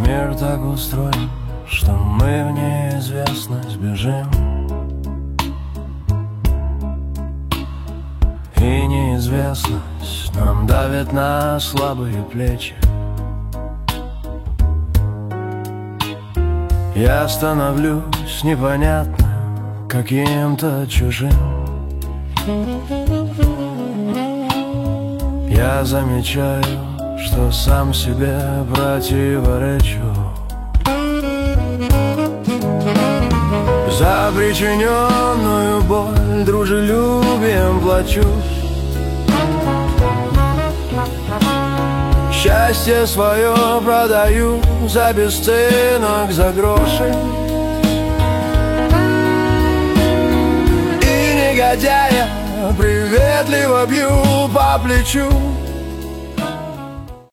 Мир так устроен, что мы в неизвестность бежим, и неизвестность нам давит на слабые плечи. Я становлюсь непонятным, каким-то чужим. Я замечаю, что сам себе противоречу. За причиненную боль дружелюбием плачу. Счастье свое продаю за бесценок, за гроши. И негодяя приветливо бью по плечу.